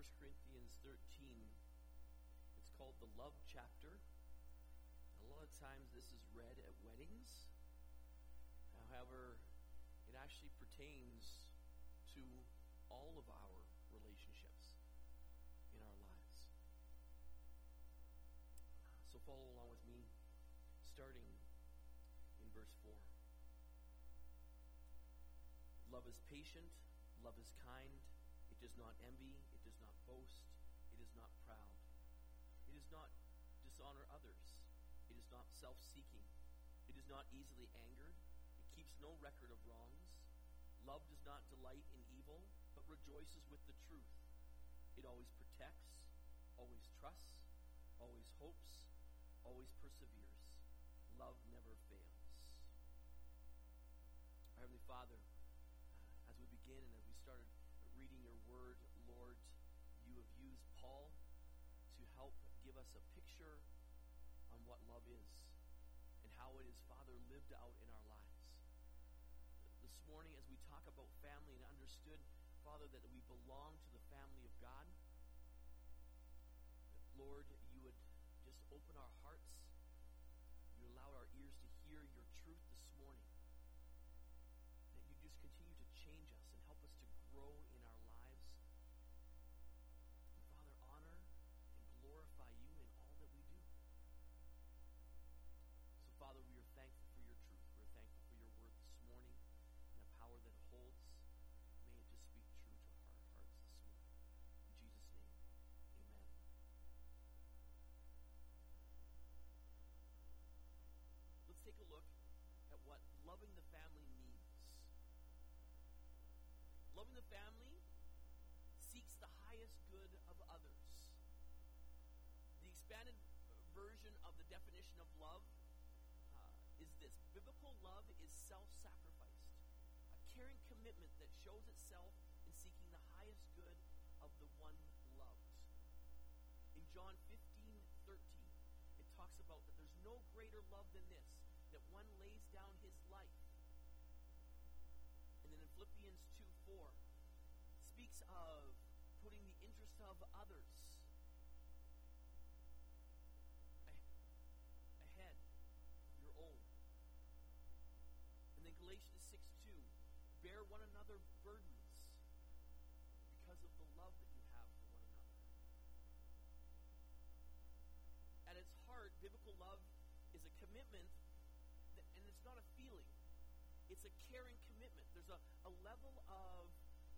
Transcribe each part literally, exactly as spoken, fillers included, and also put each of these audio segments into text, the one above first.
First Corinthians thirteen. It's called the love chapter. A lot of times this is read at weddings. However, it actually pertains to all of our relationships in our lives. So follow along with me, starting in verse four. Love is patient, love is kind, it does not envy, it does not boast, it is not proud. It does not dishonor others, it is not self-seeking, it is not easily angered, it keeps no record of wrongs. Love does not delight in evil, but rejoices with the truth. It always protects, always trusts, always hopes, always perseveres. Love never fails. Our Heavenly Father, uh, as we begin and as we started reading your word, Lord, you have used Paul to help give us a picture on what love is and how it is, Father, lived out in our lives. This morning, as we talk about family and understood, Father, that we belong to the family of God, that, Lord, you would just open our hearts, you allow our ears to hear your truth this morning, that you just continue to change us and help us to grow in our lives. And Father, honor and glorify you in all that we do. So Father, we are thankful for your truth. We're thankful for your word this morning and the power that it holds. May it just speak true to our hearts this morning. In Jesus' name, amen. Let's take a look at what loving the family means. Loving the family seeks the highest good of others. The expanded version of the definition of love uh, is this. Biblical love is self-sacrificed, a caring commitment that shows itself in seeking the highest good of the one loved. In John fifteen thirteen, it talks about that there's no greater love than this, that one lays down his life. And then in Philippians two four, speaks of putting the interest of others ahead of your own. And then Galatians six two, bear one another burdens because of the love that you have for one another. At its heart, biblical love is a commitment, that, and it's not a feeling. It's a caring commitment. There's a, a level of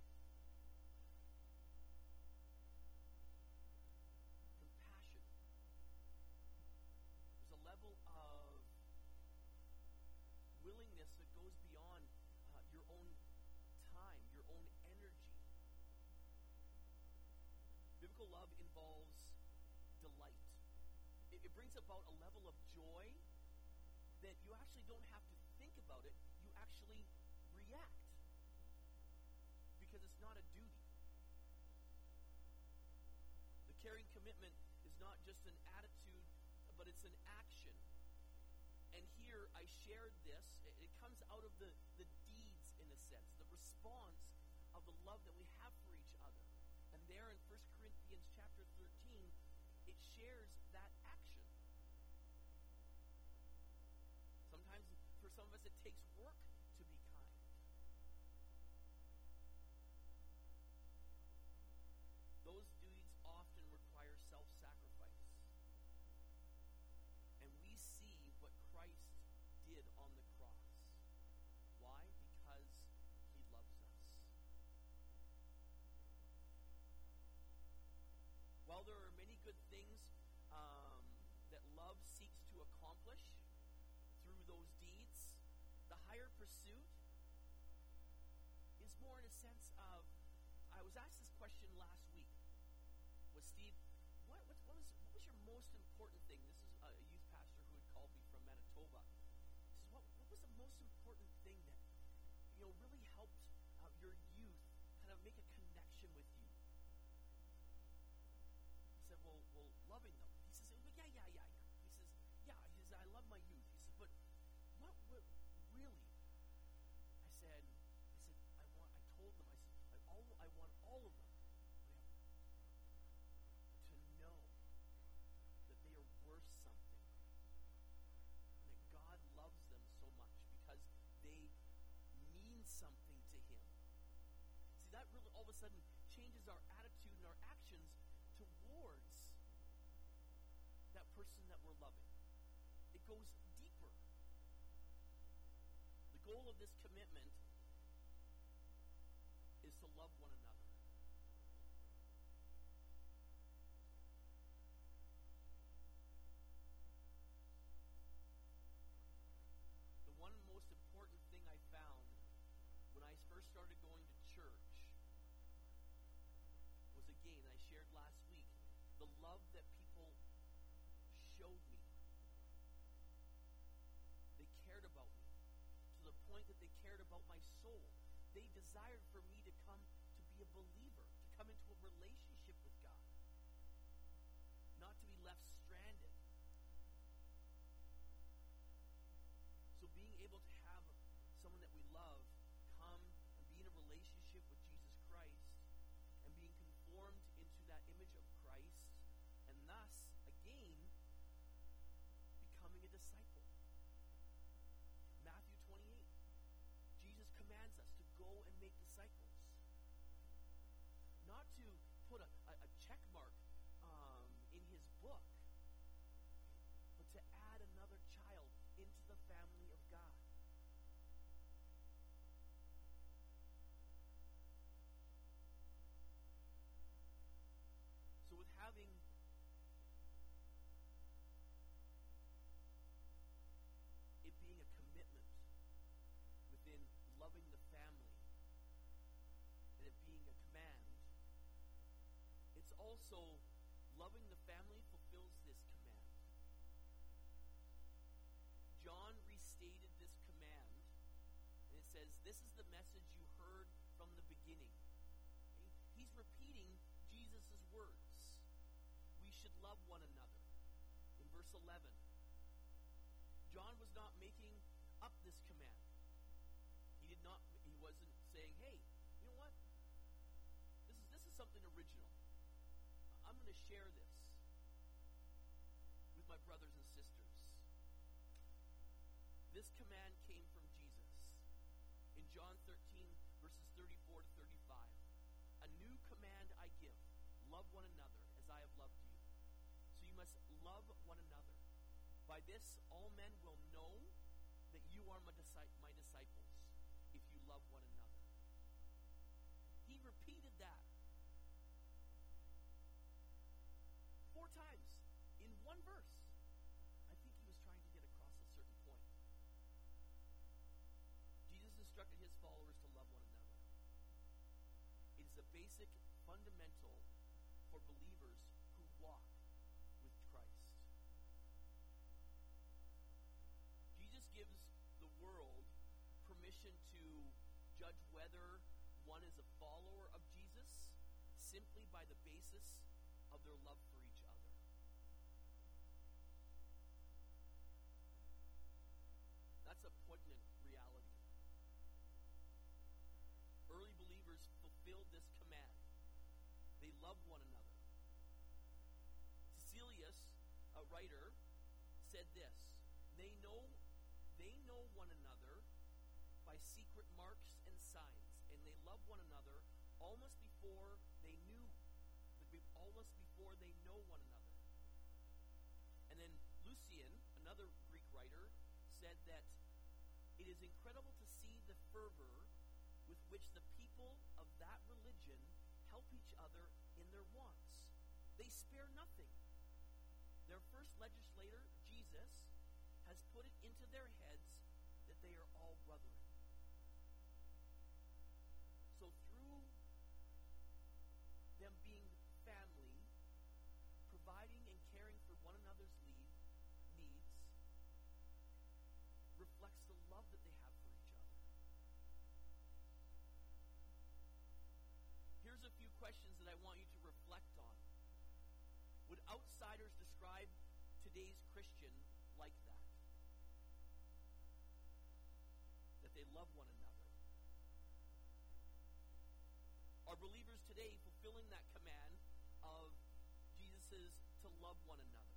compassion. There's a level of willingness that goes beyond uh, your own time, your own energy. Biblical love involves delight. It, it brings about a level of joy that you actually don't have to think about it. You actually react because it's not a duty. The caring commitment is not just an attitude, but it's an action. And here I shared this. It, it comes out of the, the deeds, in a sense, the response of the love that we have for each other. And there in First Corinthians chapter thirteen, it shares that action. Sometimes for some of us it takes work to be kind. Those deeds often require self-sacrifice. And we see what Christ did on the cross. Why? Because he loves us. While there are many good things um, that love seeks to accomplish through those deeds, the higher pursuit is more in a sense of, I was asked this question last week, was Steve, what, what, what, was, what was your most important thing? This is a youth pastor who had called me from Manitoba. He says, what, what was the most important thing that, you know, really helped uh, your youth kind of make a connection with you? He said, well, well, loving them. He says, well, yeah, yeah, yeah, yeah. He says, yeah, he says, I love my youth. He says, but what, what really? I said, I said, I want, I told them, I said, I, all, I want all of them. person that we're loving. It goes deeper. The goal of this commitment is to love one another. The one most important thing I found when I first started going to church was, again, I shared last week, the love that people showed me. They cared about me to the point that they cared about my soul. They desired for me to come to be a believer, to come into a relationship with God, not to be left stranded. So being able to have someone that we love come and be in a relationship with Jesus Christ and being conformed into that image of Christ, and thus, again, becoming a disciple. Matthew twenty-eight. Jesus commands us to go and make disciples. Not to put a, a, a check mark um, in his book, but to add another child into the family of God. So with having it being a commitment within loving the family, and it being a command, it's also loving the family fulfills this command. John restated this command, and it says, this is the message you heard from the beginning. Okay? He's repeating Jesus' words. We should love one another. In verse eleven, John was not making up this command. He did not, he wasn't saying, hey, you know what? This is this is something original. I'm going to share this with my brothers and sisters. This command came from Jesus. In John thirteen, verses thirty-four to thirty-five. A new command I give, love one another as I have loved you. So you must love one another. By this all men will know that you are my, disci- my disciples, if you love one another. He repeated that four times in one verse. I think he was trying to get across a certain point. Jesus instructed his followers to love one another. It is a basic, fundamental for believers who walk with Christ. Jesus gives the world permission to judge whether one is a follower of Jesus simply by the basis of their love for each other. That's a poignant reality. Early believers fulfilled this command. They loved one another. Cecilius, a writer, said this: They know, they know one another by secret marks and signs, and they love one another almost before they knew, almost before they know one another. And then Lucian, another Greek writer, said that it is incredible to see the fervor with which the people of that religion help each other in their wants. They spare nothing. Their first legislator, Jesus, has put it into their heads that they are all brethren. So through them being family, providing and caring for one another's lead, needs, reflects the love that they have for each other. Here's a few questions that I want you to reflect on. Would outsiders describe today's Christian like that? That they love one another? Are believers today fulfilling that command of Jesus's to love one another?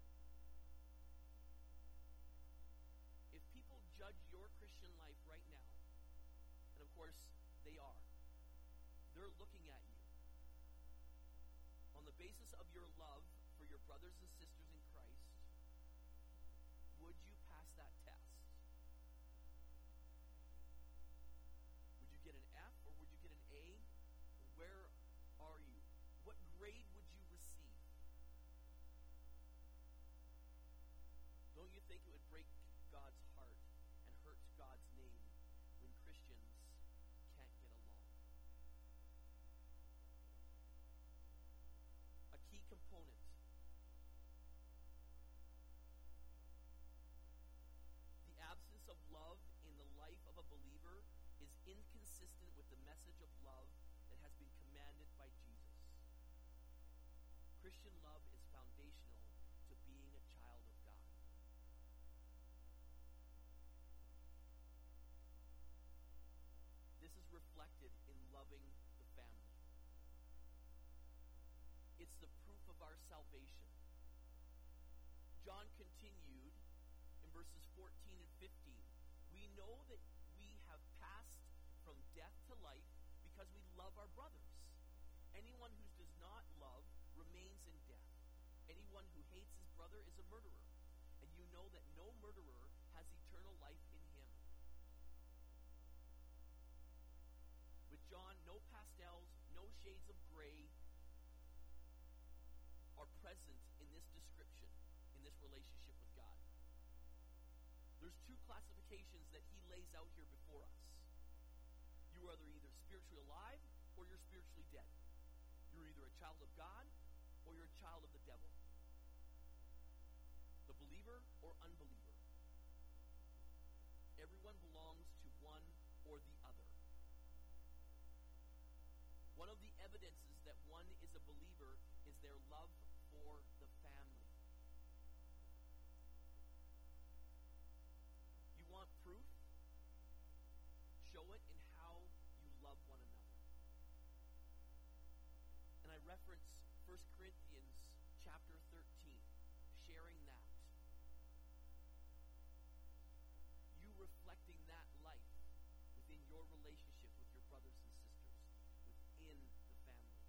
If people judge your Christian life right now, and of course they are, they're looking at you on the basis of your love for your brothers and sisters in Christ, would you pass that test? Would you get an F or would you get an A? Where are you? What grade would you receive? Don't you think it would break God's heart and hurt God's name when Christians can't get along? A key component. The absence of love in the life of a believer is inconsistent with the message of love that has been commanded by Jesus. Christian love is foundational to being a child of God. This is reflected in loving the family. It's the proof of our salvation. John continued in verses fourteen and fifteen. We know that we have passed from death to life because we love our brothers. Anyone who does not love remains in death. Anyone who hates his brother is a murderer. And you know that no murderer has eternal life in him. With John, no pastels, no shades of gray are present in this description, in this relationship with God. There's two classifications that he lays out here before us. You are either spiritually alive or you're spiritually dead. You're either a child of God or you're a child of the devil. The believer or unbeliever. Everyone belongs to one or the other. One of the evidences that one is a believer is their love for the family. You want proof? Show it in how you love one another. And I reference First Corinthians chapter thirteen, sharing that. You reflecting that life within your relationship with your brothers and sisters, within the family.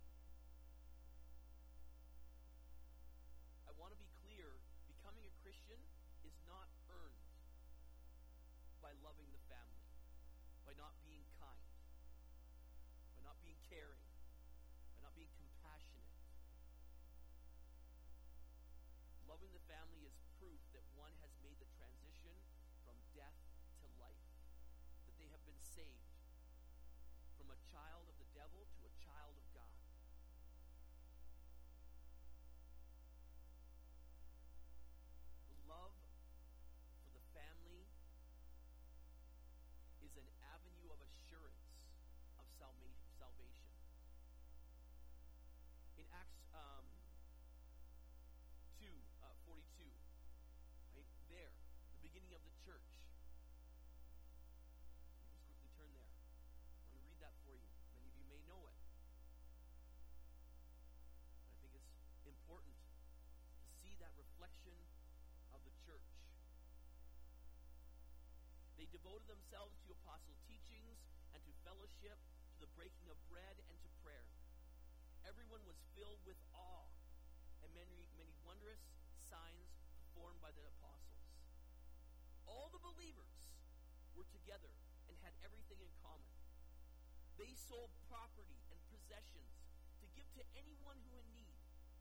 I want to be clear, becoming a Christian is not earned by loving the family, by not being kind, by not being caring, by not being compassionate. Loving the family is proof that one has made the transition from death to life, that they have been saved from a child of the devil to a child of God. The love for the family is an avenue of assurance of salvation. In Acts um, two, uh, forty-two, right there, the beginning of the church. Let me just quickly turn there. I want to read that for you. Many of you may know it. But I think it's important to see that reflection of the church. They devoted themselves to apostle teachings and to fellowship, to the breaking of bread and to prayer. Everyone was filled with awe, and many, many wondrous signs performed by the apostles. All the believers were together and had everything in common. They sold property and possessions to give to anyone who in need.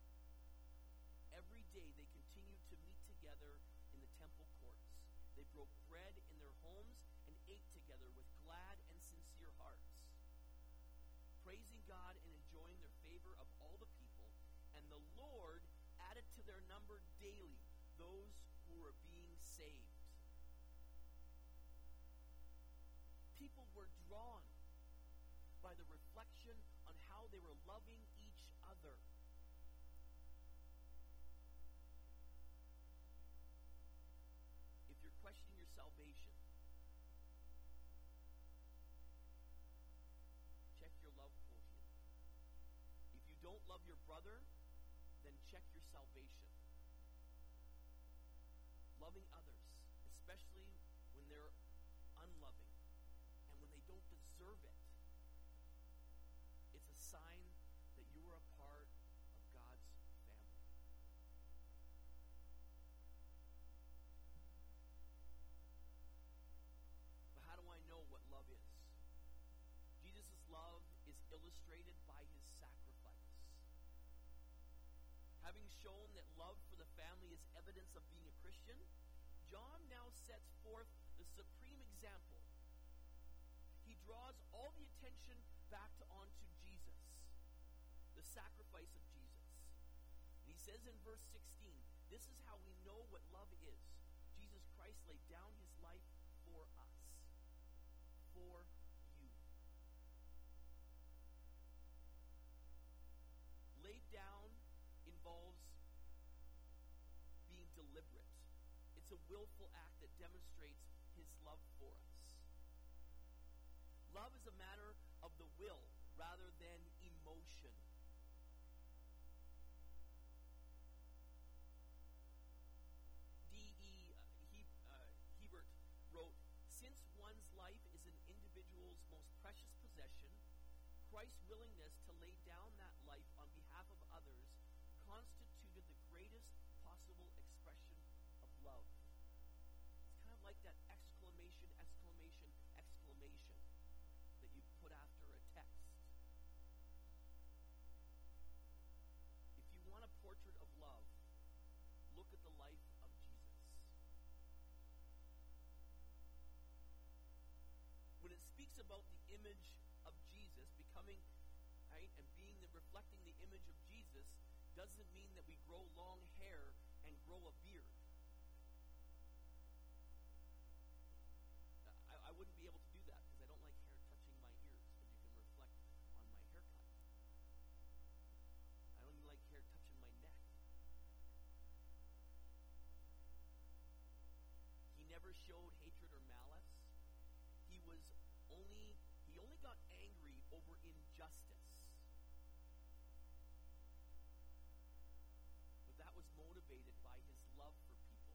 Every day they continued to meet together in the temple courts. They broke bread in their homes and ate together with glad and sincere hearts, praising God and enjoying their favor of all the people. And the Lord added to their number daily those who were being saved. People were drawn by the reflection on how they were loving each other. If you're questioning your salvation, check your love quotient. If you don't love your brother, then check your salvation. Loving others, especially when they're unloving and when they don't deserve it, it's a sign that you are a part of God's family. shown that love for the family is evidence of being a Christian, John now sets forth the supreme example. He draws all the attention back to onto Jesus, the sacrifice of Jesus. And he says in verse sixteen, this is how we know what love is. Jesus Christ laid down his life for us, for you. Laid down involves being deliberate. It's a willful act that demonstrates his love for us. Love is a matter of the will rather than emotion. D E Hebert wrote, since one's life is an individual's most precious possession, Christ's willingness to lay down that life on behalf of others constituted the greatest possible expression of love. It's kind of like that exclamation, exclamation, exclamation that you put after a text. If you want a portrait of love, look at the life of Jesus. When it speaks about the image of Jesus becoming, right, and being the reflecting the image of Jesus, doesn't mean that we grow long hair and grow a beard. I, I wouldn't be able to do that because I don't like hair touching my ears, but you can reflect on my haircut. I don't even like hair touching my neck. He never showed hatred or malice. He was only he only got angry over injustice. But that was motivated by his love for people.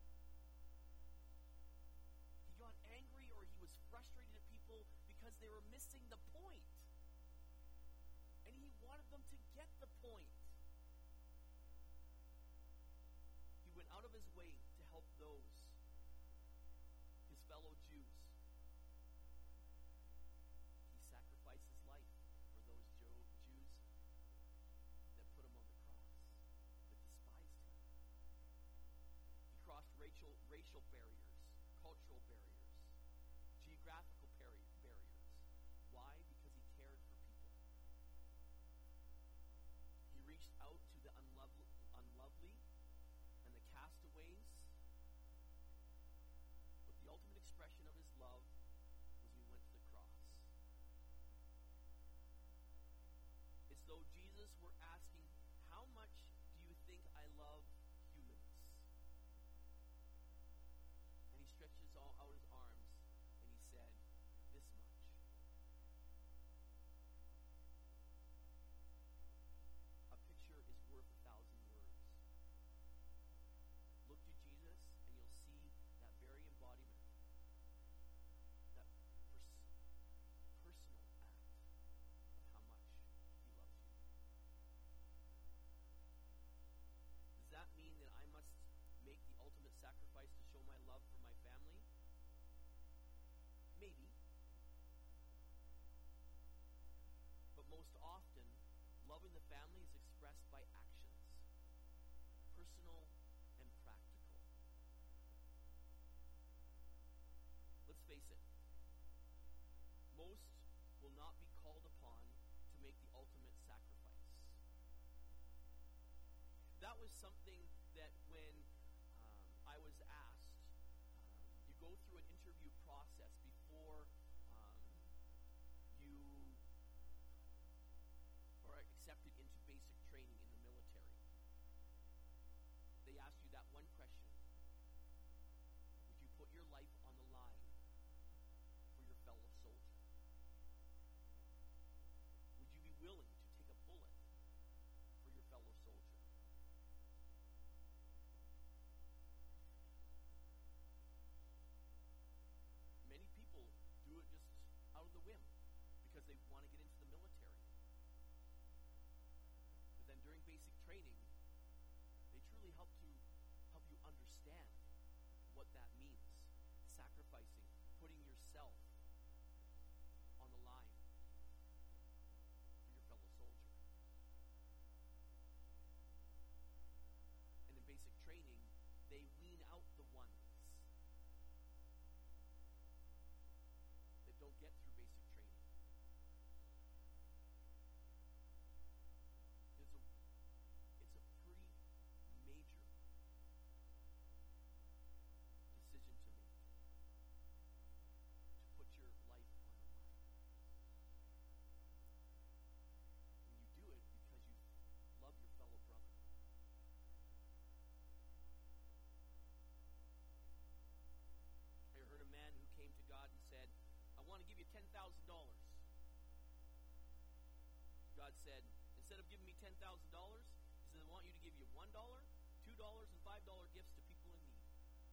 He got angry or he was frustrated at people because they were missing the point. And he wanted them to get the point. He went out of his way to help those, his fellow Jews. He sacrificed his life for those Jo- Jews that put him on the cross, that despised him. He crossed racial, racial barriers, cultural barriers, geographical par- barriers. Why? Because he cared for people. He reached out to the unlovely, unlovely and the castaways. But the ultimate expression of his love was when he went to the cross. It's though Jesus were asking, how much do you think I love humans? And he stretches all out his arms and he said, this much. A picture is worth a thousand words. Look to Jesus and you'll see that very embodiment, that pers- personal act of how much he loves you. Does that mean that I must make the ultimate sacrifice to show my love for my family? Maybe. But most often, loving the family is expressed by actions, personal and practical. Let's face it, most will not be called upon to make the ultimate sacrifice. That was something that when um, I was asked, um, you go through an interview process before um, you are accepted into basic training in the military. They ask you that one question. Would you put your life on the line for your fellow soldier? Would you be willing to take a bullet for your fellow soldier? Many people do it just out of the whim because they want to get into the military. But then during basic training, they truly help to help you understand what that means. Sacrificing, putting yourself on the line for your fellow soldier. God said, instead of giving me ten thousand dollars, he said, I want you to give you one dollar, two dollars, and five dollars gifts to people in need.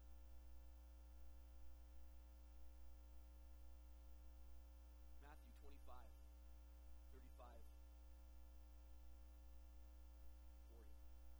Matthew twenty-five, thirty-five, forty.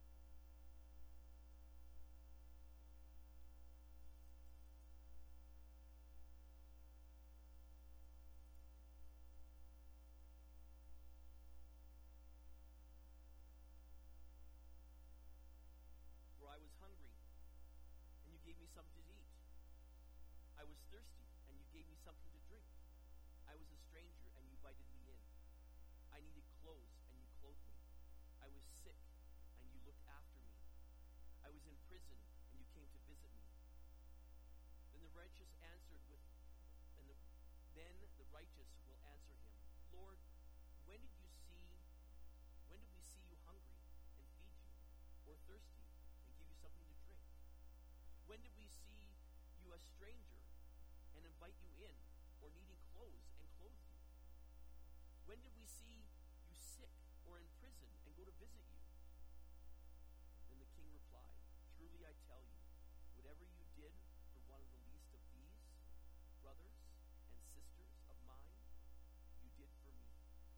For I was hungry, and you gave me something to eat. I was thirsty, and you gave me something to drink. I was a stranger, and you invited me in. I needed clothes, and you clothed me. I was sick, and you looked after me. I was in prison, and you came to visit me. Then the righteous answered with, and the, then the righteous will answer him, Lord, when did you see, when did we see you hungry and feed you, or thirsty and give you something to drink? When did we see you a stranger and invite you in, or needing clothes and clothe you? When did we see you sick or in prison and go to visit you? Then the king replied, truly I tell you, whatever you did for one of the least of these, brothers and sisters of mine, you did for me.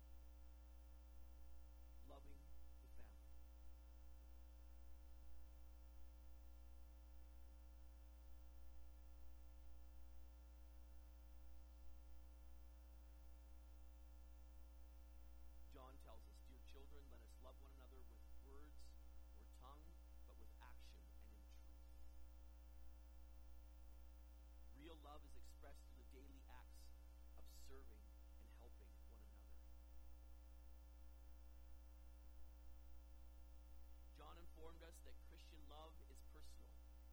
Loving the family. John tells us, dear children, let us love one another with words or tongue, but with action and in truth. Real love is expressed through the daily acts of serving and helping one another. John informed us that Christian love is personal.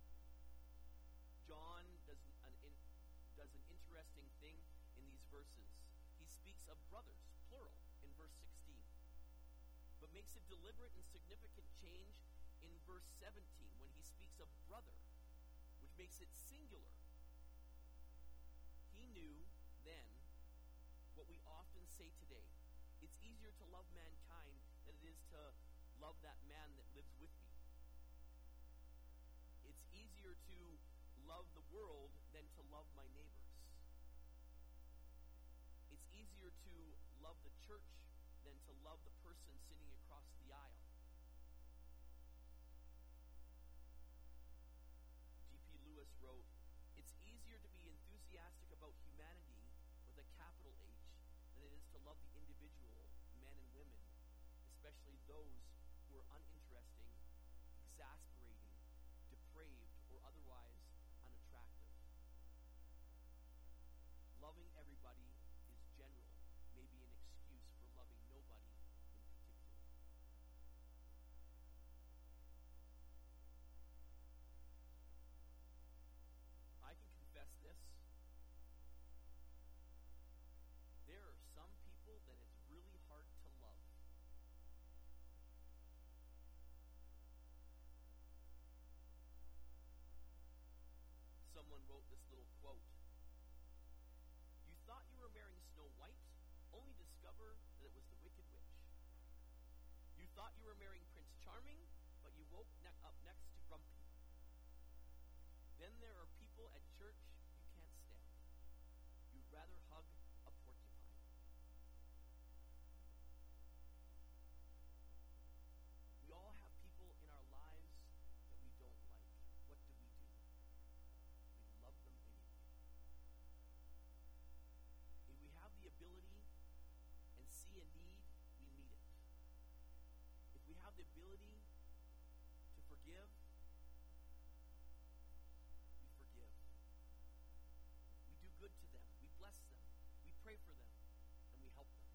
John does an, in, does an interesting thing in these verses. He speaks of brothers, plural, in verse sixteen, but makes a deliberate and significant change in verse seventeen when he speaks of brother, which makes it singular. He knew then what we often say today. It's easier to love mankind than it is to love that man that lives with me. It's easier to love the world than to love my neighbors. It's easier to love the church than to love the person sitting across the aisle. G P Lewis wrote, it's easier to be enthusiastic about humanity with a capital H than it is to love the individual, men and women, especially those who are uninteresting, exasperating, depraved, or otherwise unattractive. Loving everybody is general, maybe an excuse for loving nobody in particular. I can confess this. There are some people that it's really hard to love. Someone wrote this little quote. You thought you were marrying Snow White, only to discover that it was the Wicked Witch. You thought you were marrying Prince Charming, but you woke ne- up next to Grumpy. Then there are people at church you can't stand. You'd rather hug a porcupine. We all have people in our lives that we don't like. What do we do? We love them anyway. If we have the ability and see a need, we meet it. If we have the ability to forgive, we forgive. We do good to them. We bless them. We pray for them. And we help them.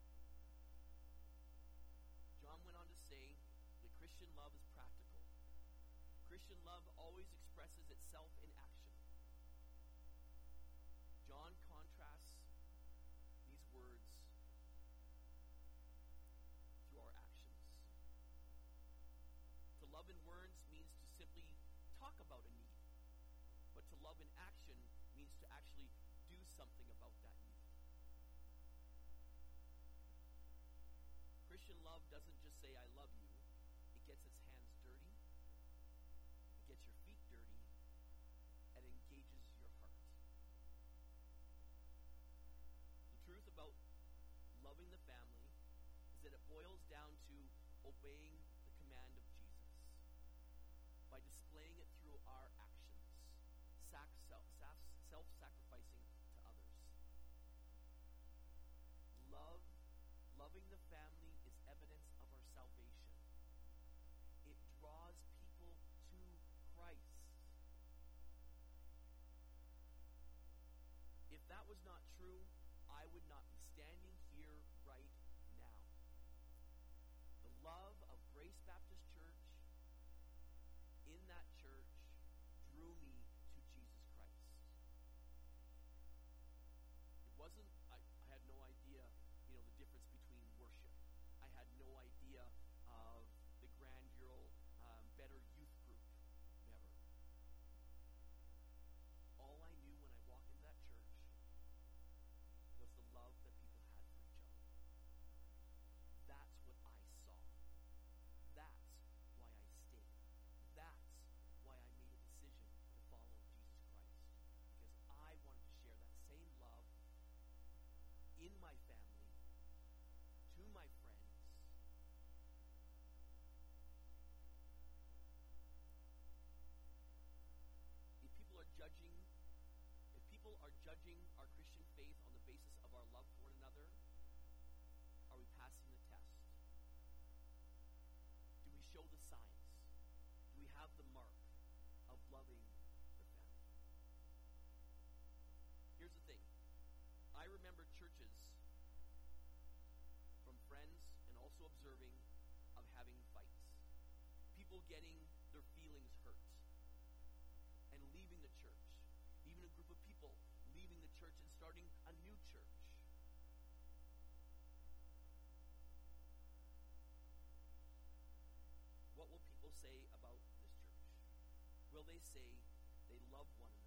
John went on to say that Christian love is practical. Christian love always expresses itself in action. John contrasts these words through our actions. To love in words means to simply talk about a need, but to love in action means to actually do something about that need. Christian love doesn't just say, I love you. It gets its hands dirty. It gets your feet dirty. And it engages your heart. The truth about loving the family is that it boils down to obeying the command of Jesus by displaying it through our actions, sac- self, self-sacrificing to others. Love, loving the family is evidence of our salvation. It draws people to Christ. If that was not true, I would not be standing here right now. The love of Grace Baptist Church, in that church, drew me to Jesus Christ. It wasn't, I, I had no idea, you know, the difference between worship. I had no idea of the grandeur, um, better youth group, never. All I knew when I walked into that church was the love that people had for each other. That's what I saw. That's why I stayed. That's why I made a decision to follow Jesus Christ. Because I wanted to share that same love in my family, to my friends. If people are judging, if people are judging our Christian faith on the basis of our love for one another, are we passing the test? Do we show the signs? Do we have the mark of loving the family? Here's the thing. I remember churches from friends and also observing of having fights. People getting their feelings hurt and leaving the church. Even a group of people leaving the church and starting a new church. What will people say about this church? Will they say they love one another?